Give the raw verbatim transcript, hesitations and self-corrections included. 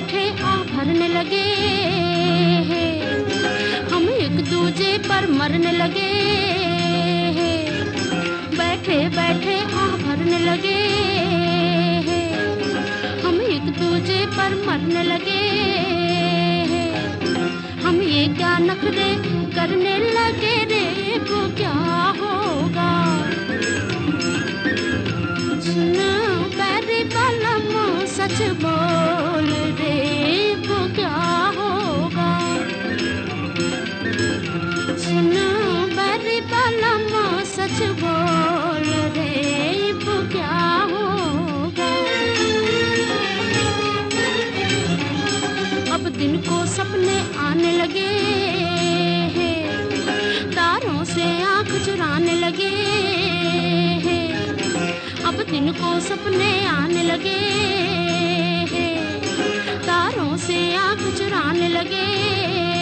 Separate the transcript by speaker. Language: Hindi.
Speaker 1: बैठे आह भरने लगे हैं, हम एक दूजे पर मरने लगे हैं। बैठे बैठे आह भरने लगे हैं, हम एक दूजे पर मरने लगे हैं। हम ये क्या नखरे करने लगे रे, वो क्या होगा। सुन बैरी बालम सच बोल रे, वो क्या होगा। सुन बैरी बालम सच बोल रे, वो क्या होगा। अब दिन को सपने आने लगे हैं, तारों से आंख चुराने लगे हैं। अब दिन को सपने आने लगे हैं, तारों से आंख चुराने लगे